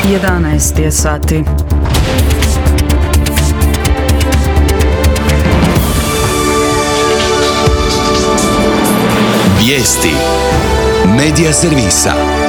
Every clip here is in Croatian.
11 je sati. Vijesti Medija servisa.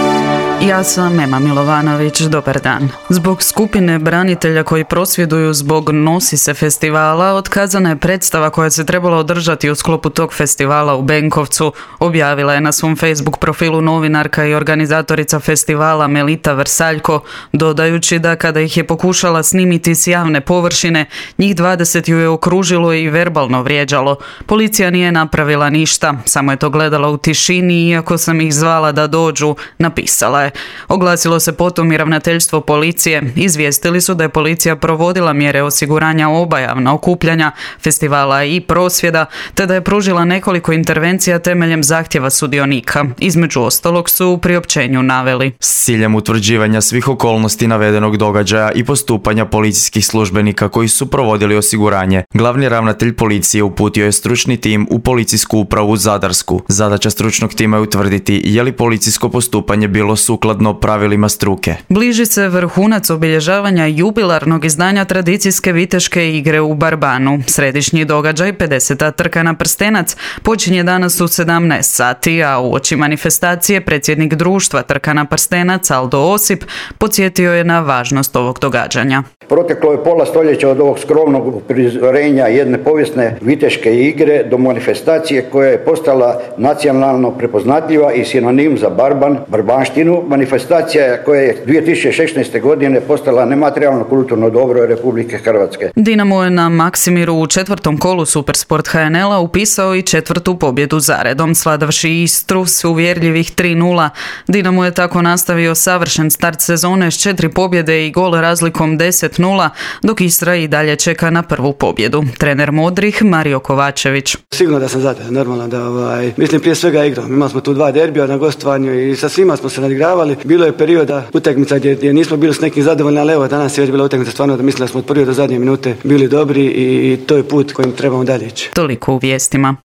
Ja sam Ema Milovanović, dobar dan. Zbog skupine branitelja koji prosvjeduju zbog Nosi se festivala, otkazana je predstava koja se trebala održati u sklopu tog festivala u Benkovcu. Objavila je na svom Facebook profilu novinarka i organizatorica festivala Melita Vrsaljko, dodajući da kada ih je pokušala snimiti s javne površine, njih 20 ju je okružilo i verbalno vrijeđalo. Policija nije napravila ništa, samo je to gledala u tišini, iako sam ih zvala da dođu, napisala je. Oglasilo se potom i ravnateljstvo policije. Izvijestili su da je policija provodila mjere osiguranja obajavna okupljanja, festivala i prosvjeda, te da je pružila nekoliko intervencija temeljem zahtjeva sudionika. Između ostalog su u priopćenju naveli: s ciljem utvrđivanja svih okolnosti navedenog događaja i postupanja policijskih službenika koji su provodili osiguranje, glavni ravnatelj policije uputio je stručni tim u policijsku upravu Zadarsku. Zadaća stručnog tima je utvrditi je li policijsko postupanje bilo sukladno pravilima struke. Bliži se vrhunac obilježavanja jubilarnog izdanja tradicijske viteške igre u Barbanu. Središnji događaj, 50. trka na prstenac, počinje danas u 17 sati, a uoči manifestacije predsjednik društva Trka na prstenac Aldo Osip podsjetio je na važnost ovog događanja. Proteklo je pola stoljeća od ovog skromnog prizvorenja jedne povijesne viteške igre do manifestacije koja je postala nacionalno prepoznatljiva i sinonim za barbanštinu. Manifestacija koja je 2016. godine postala nematerijalno kulturno dobro Republike Hrvatske. Dinamo je na Maksimiru u četvrtom kolu Supersport HNL-a upisao i četvrtu pobjedu zaredom, svladavši Istru s uvjerljivih 3:0. Dinamo je tako nastavio savršen start sezone s 4 pobjede i gol razlikom 10:0, dok Istra i dalje čeka na prvu pobjedu. Trener Modrih Mario Kovačević: sigurno da sam zadovoljan, normalno da mislim prije svega igrom. Imali smo tu 2 derbija na gostovanju i sa svima smo se nadigravali. Bilo je perioda utakmica gdje nismo bili s nekim zadovoljni, ali evo danas je već bila utakmica stvarno da mislim da smo od prve do zadnje minute bili dobri i to je put kojim trebamo dalje ići. Toliko u vijestima.